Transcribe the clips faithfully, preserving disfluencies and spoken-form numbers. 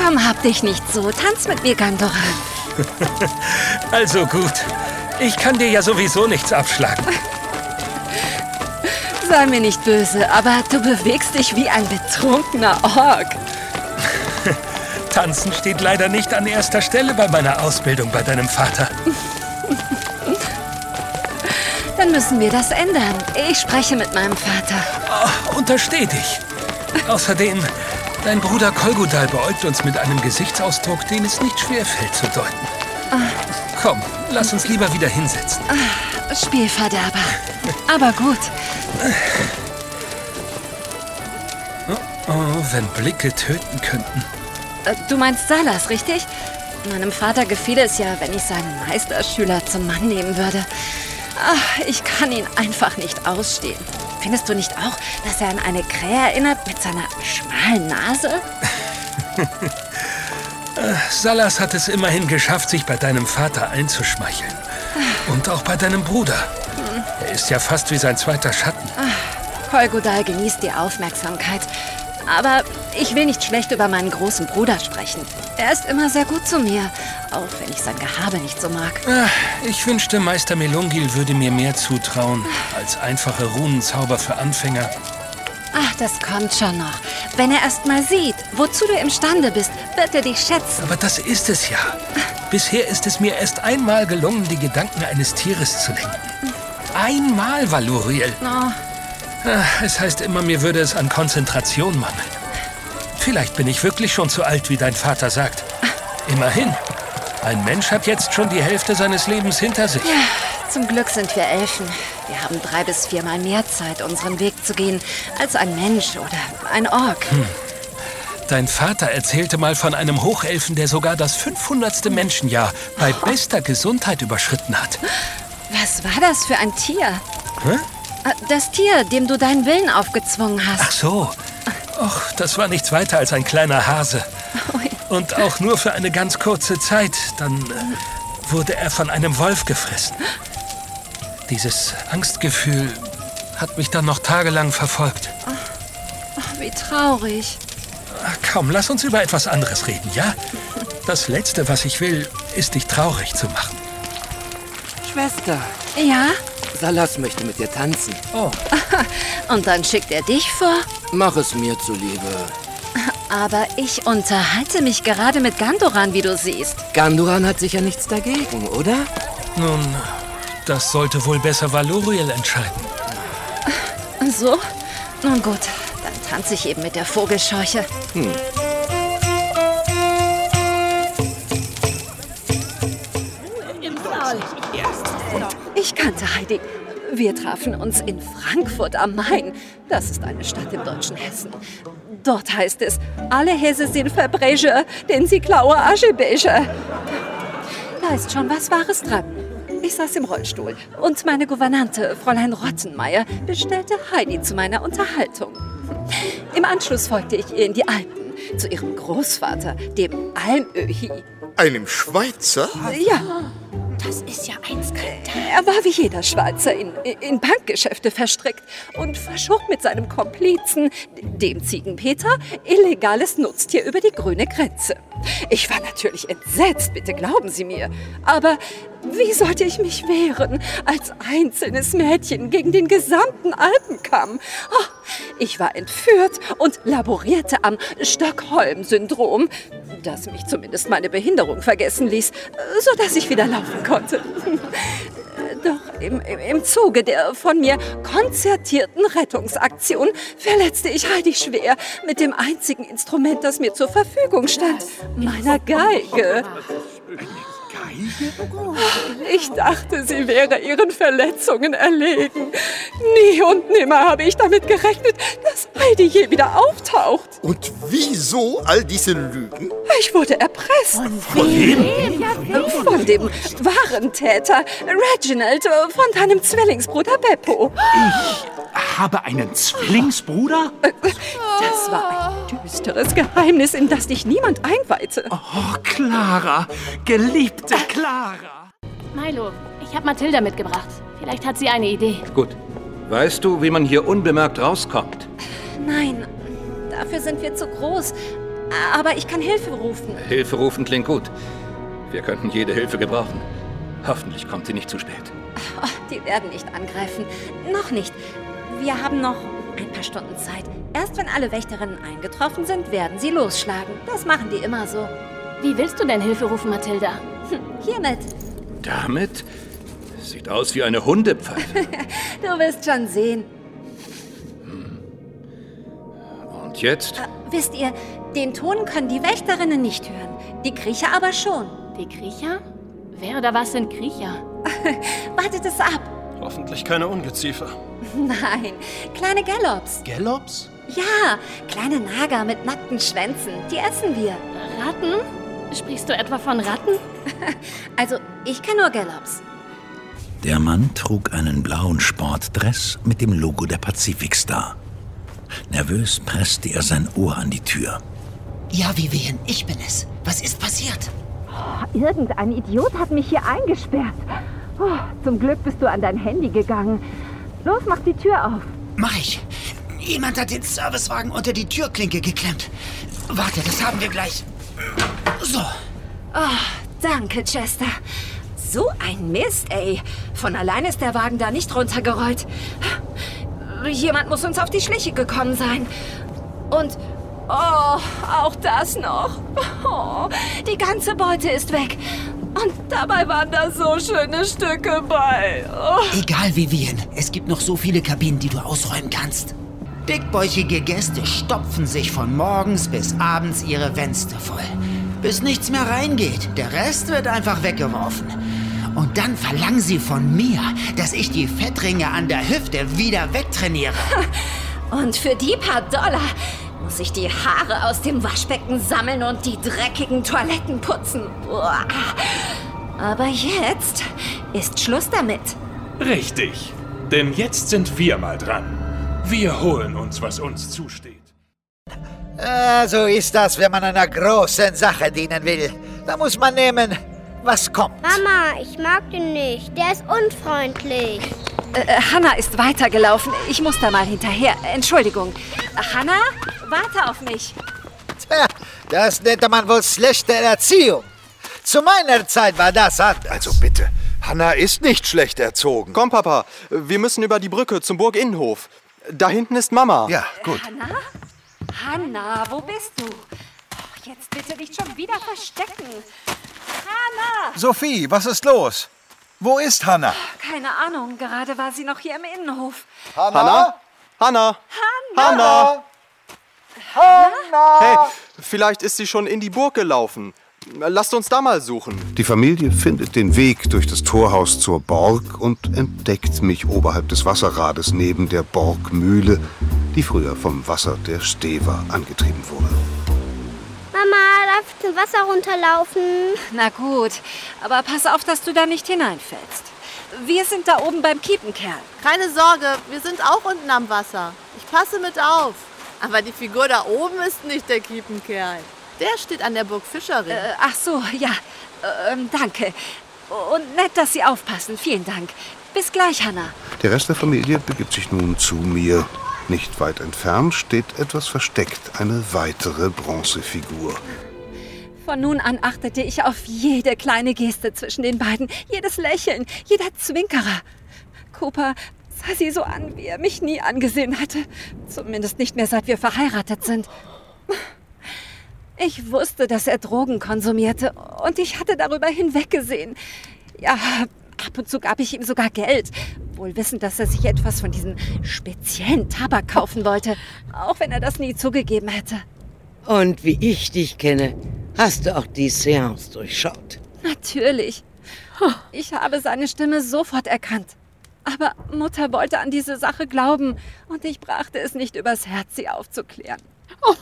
Komm, hab dich nicht so. Tanz mit mir, Gandoran. Also gut. Ich kann dir ja sowieso nichts abschlagen. Sei mir nicht böse, aber du bewegst dich wie ein betrunkener Ork. Tanzen steht leider nicht an erster Stelle bei meiner Ausbildung bei deinem Vater. Dann müssen wir das ändern. Ich spreche mit meinem Vater. Oh, untersteh dich. Außerdem, dein Bruder Kolgudal beäugt uns mit einem Gesichtsausdruck, den es nicht schwerfällt zu deuten. Ah. Komm, lass uns lieber wieder hinsetzen. Ah, Spielverderber. Aber gut. Oh, oh, wenn Blicke töten könnten. Du meinst Salas, richtig? Meinem Vater gefiel es ja, wenn ich seinen Meisterschüler zum Mann nehmen würde. Ach, ich kann ihn einfach nicht ausstehen. Findest du nicht auch, dass er an eine Krähe erinnert mit seiner schmalen Nase? Salas hat es immerhin geschafft, sich bei deinem Vater einzuschmeicheln. Und auch bei deinem Bruder. Hm. Er ist ja fast wie sein zweiter Schatten. Kolgudal genießt die Aufmerksamkeit. Aber ich will nicht schlecht über meinen großen Bruder sprechen. Er ist immer sehr gut zu mir, auch wenn ich sein Gehabe nicht so mag. Ich wünschte, Meister Melungil würde mir mehr zutrauen als einfache Runenzauber für Anfänger. Ach, das kommt schon noch. Wenn er erst mal sieht, wozu du imstande bist, wird er dich schätzen. Aber das ist es ja. Bisher ist es mir erst einmal gelungen, die Gedanken eines Tieres zu lenken. Einmal, Valuriel. Oh. Es heißt immer, mir würde es an Konzentration mangeln. Vielleicht bin ich wirklich schon zu alt, wie dein Vater sagt. Immerhin, ein Mensch hat jetzt schon die Hälfte seines Lebens hinter sich. Ja, zum Glück sind wir Elfen. Wir haben drei bis viermal mehr Zeit, unseren Weg zu gehen, als ein Mensch oder ein Ork. Hm. Dein Vater erzählte mal von einem Hochelfen, der sogar das fünfhundertste Menschenjahr bei bester Gesundheit überschritten hat. Was war das für ein Tier? Hä? Das Tier, dem du deinen Willen aufgezwungen hast. Ach so. Och, das war nichts weiter als ein kleiner Hase. Und auch nur für eine ganz kurze Zeit. Dann äh, wurde er von einem Wolf gefressen. Dieses Angstgefühl hat mich dann noch tagelang verfolgt. Ach, wie traurig. Ach, komm, lass uns über etwas anderes reden, ja? Das Letzte, was ich will, ist, dich traurig zu machen. Schwester. Ja? Salas möchte mit dir tanzen. Oh. Und dann schickt er dich vor? Mach es mir zuliebe. Aber ich unterhalte mich gerade mit Gandoran, wie du siehst. Gandoran hat sicher nichts dagegen, oder? Nun, das sollte wohl besser Valuriel entscheiden. So? Nun gut, dann tanze ich eben mit der Vogelscheuche. Hm. Ich kannte Heidi. Wir trafen uns in Frankfurt am Main. Das ist eine Stadt im deutschen Hessen. Dort heißt es, alle Hesse sind Verbrecher, denn sie klauen Aschebecher. Da ist schon was Wahres dran. Ich saß im Rollstuhl und meine Gouvernante, Fräulein Rottenmeier, bestellte Heidi zu meiner Unterhaltung. Im Anschluss folgte ich ihr in die Alpen, zu ihrem Großvater, dem Almöhi. Einem Schweizer? Ja. Das ist ja ein Skandal. Er war wie jeder Schweizer in, in Bankgeschäfte verstrickt und verschob mit seinem Komplizen, dem Ziegenpeter, illegales Nutztier über die grüne Grenze. Ich war natürlich entsetzt, bitte glauben Sie mir. Aber wie sollte ich mich wehren als einzelnes Mädchen gegen den gesamten Alpenkamm? Oh, ich war entführt und laborierte am Stockholm-Syndrom, das mich zumindest meine Behinderung vergessen ließ, sodass ich wieder laufen konnte. Doch im, im, im Zuge der von mir konzertierten Rettungsaktion verletzte ich Heidi schwer mit dem einzigen Instrument, das mir zur Verfügung stand, meiner Geige. Ich dachte, sie wäre ihren Verletzungen erlegen. Nie und nimmer habe ich damit gerechnet, dass Heidi je wieder auftaucht. Und wieso all diese Lügen? Ich wurde erpresst. Von wem? Von dem wahren Täter, Reginald, von deinem Zwillingsbruder Beppo. Ich habe einen Zwillingsbruder? Das war ein düsteres Geheimnis, in das dich niemand einweihte. Oh, Clara, geliebte Clara. Milo, ich habe Mathilda mitgebracht. Vielleicht hat sie eine Idee. Gut. Weißt du, wie man hier unbemerkt rauskommt? Nein, dafür sind wir zu groß. Aber ich kann Hilfe rufen. Hilfe rufen klingt gut. Wir könnten jede Hilfe gebrauchen. Hoffentlich kommt sie nicht zu spät. Oh, die werden nicht angreifen. Noch nicht. Wir haben noch ein paar Stunden Zeit. Erst wenn alle Wächterinnen eingetroffen sind, werden sie losschlagen. Das machen die immer so. Wie willst du denn Hilfe rufen, Mathilda? Hm, hiermit. Damit? Sieht aus wie eine Hundepfeife. Du wirst schon sehen. Hm. Und jetzt? Äh, wisst ihr, den Ton können die Wächterinnen nicht hören. Die Kriecher aber schon. Die Kriecher? Wer oder was sind Kriecher? Wartet es ab. Hoffentlich keine Ungeziefer. Nein, kleine Gallops. Gallops? Ja, kleine Nager mit nackten Schwänzen. Die essen wir. Ratten? Sprichst du etwa von Ratten? Also, ich kenne nur Gallops. Der Mann trug einen blauen Sportdress mit dem Logo der Pacific Star. Nervös presste er sein Ohr an die Tür. Ja, Vivian, ich bin es. Was ist passiert? Oh, irgendein Idiot hat mich hier eingesperrt. Oh, zum Glück bist du an dein Handy gegangen. Los, mach die Tür auf. Mach ich. Jemand hat den Servicewagen unter die Türklinke geklemmt. Warte, das haben wir gleich. So. Oh, danke, Chester. So ein Mist, ey. Von allein ist der Wagen da nicht runtergerollt. Jemand muss uns auf die Schliche gekommen sein. Und, oh, auch das noch. Oh, die ganze Beute ist weg. Und dabei waren da so schöne Stücke bei. Oh. Egal, Vivian. Es gibt noch so viele Kabinen, die du ausräumen kannst. Dickbäuchige Gäste stopfen sich von morgens bis abends ihre Fenster voll. Bis nichts mehr reingeht. Der Rest wird einfach weggeworfen. Und dann verlangen sie von mir, dass ich die Fettringe an der Hüfte wieder wegtrainiere. Und für die paar Dollar muss ich die Haare aus dem Waschbecken sammeln und die dreckigen Toiletten putzen. Uah. Aber jetzt ist Schluss damit. Richtig. Denn jetzt sind wir mal dran. Wir holen uns, was uns zusteht. Äh, so ist das, wenn man einer großen Sache dienen will. Da muss man nehmen, was kommt. Mama, ich mag den nicht. Der ist unfreundlich. Äh, Hannah ist weitergelaufen. Ich muss da mal hinterher. Entschuldigung. Hannah, warte auf mich. Tja, das nannte man wohl schlechte Erziehung. Zu meiner Zeit war das anders. Also bitte, Hannah ist nicht schlecht erzogen. Komm, Papa, wir müssen über die Brücke zum Burginnenhof. Da hinten ist Mama. Ja, gut. Äh, Hannah? Hannah, wo bist du? Oh, jetzt bitte nicht schon wieder verstecken. Hannah! Sophie, was ist los? Wo ist Hannah? Keine Ahnung, gerade war sie noch hier im Innenhof. Hannah? Hannah? Hannah? Hannah? Hannah? Hey, vielleicht ist sie schon in die Burg gelaufen. Lasst uns da mal suchen. Die Familie findet den Weg durch das Torhaus zur Borg und entdeckt mich oberhalb des Wasserrades neben der Borgmühle, die früher vom Wasser der Stever angetrieben wurde. Mama, darf ich zum Wasser runterlaufen? Na gut, aber pass auf, dass du da nicht hineinfällst. Wir sind da oben beim Kiepenkerl. Keine Sorge, wir sind auch unten am Wasser. Ich passe mit auf. Aber die Figur da oben ist nicht der Kiepenkerl. Der steht an der Burg Fischering. Äh, ach so, ja. Äh, danke. Und nett, dass Sie aufpassen. Vielen Dank. Bis gleich, Hannah. Der Rest der Familie begibt sich nun zu mir. Nicht weit entfernt steht etwas versteckt, eine weitere Bronzefigur. Von nun an achtete ich auf jede kleine Geste zwischen den beiden, jedes Lächeln, jeder Zwinkerer. Cooper sah sie so an, wie er mich nie angesehen hatte. Zumindest nicht mehr, seit wir verheiratet sind. Ich wusste, dass er Drogen konsumierte und ich hatte darüber hinweggesehen. Ja, ab und zu gab ich ihm sogar Geld, wohl wissend, dass er sich etwas von diesem speziellen Tabak kaufen wollte, auch wenn er das nie zugegeben hätte. Und wie ich dich kenne, hast du auch die Seance durchschaut. Natürlich. Ich habe seine Stimme sofort erkannt. Aber Mutter wollte an diese Sache glauben und ich brachte es nicht übers Herz, sie aufzuklären. Oh.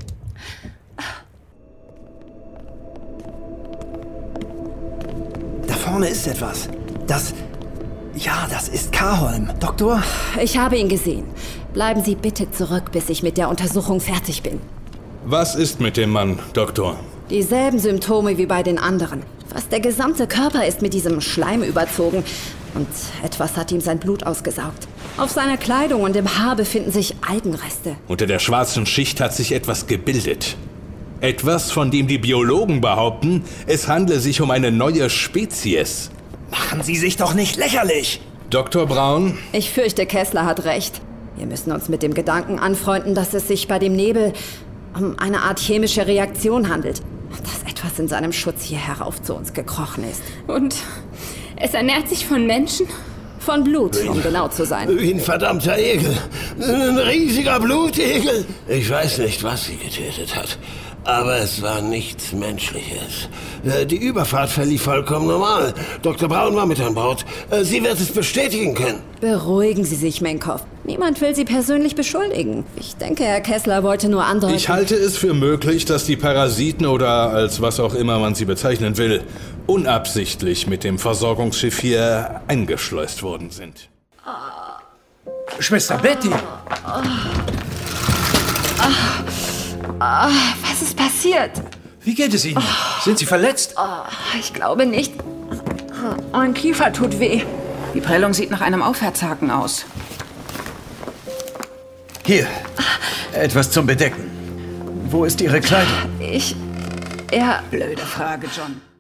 Da vorne ist etwas. Das... Ja, das ist Karholm. Doktor? Ich habe ihn gesehen. Bleiben Sie bitte zurück, bis ich mit der Untersuchung fertig bin. Was ist mit dem Mann, Doktor? Dieselben Symptome wie bei den anderen. Fast der gesamte Körper ist mit diesem Schleim überzogen. Und etwas hat ihm sein Blut ausgesaugt. Auf seiner Kleidung und im Haar befinden sich Algenreste. Unter der schwarzen Schicht hat sich etwas gebildet. Etwas, von dem die Biologen behaupten, es handle sich um eine neue Spezies. Machen Sie sich doch nicht lächerlich! Doktor Braun? Ich fürchte, Kessler hat recht. Wir müssen uns mit dem Gedanken anfreunden, dass es sich bei dem Nebel um eine Art chemische Reaktion handelt. Dass etwas in seinem Schutz hier herauf zu uns gekrochen ist. Und es ernährt sich von Menschen? Von Blut, um genau zu sein. Wie ein verdammter Egel. Ein riesiger Blutegel. Ich weiß nicht, was sie getötet hat. Aber es war nichts Menschliches. Die Überfahrt verlief vollkommen normal. Doktor Braun war mit an Bord. Sie wird es bestätigen können. Beruhigen Sie sich, Menkow. Niemand will Sie persönlich beschuldigen. Ich denke, Herr Kessler wollte nur andeuten... Ich halte es für möglich, dass die Parasiten oder als was auch immer man sie bezeichnen will, unabsichtlich mit dem Versorgungsschiff hier eingeschleust worden sind. Schwester Betty! Ah, ah, was ist passiert? Wie geht es Ihnen? Oh. Sind Sie verletzt? Oh, ich glaube nicht. Mein Kiefer tut weh. Die Prellung sieht nach einem Aufwärtshaken aus. Hier, etwas zum Bedecken. Wo ist Ihre Kleidung? Ich... Er... Blöde Frage, John.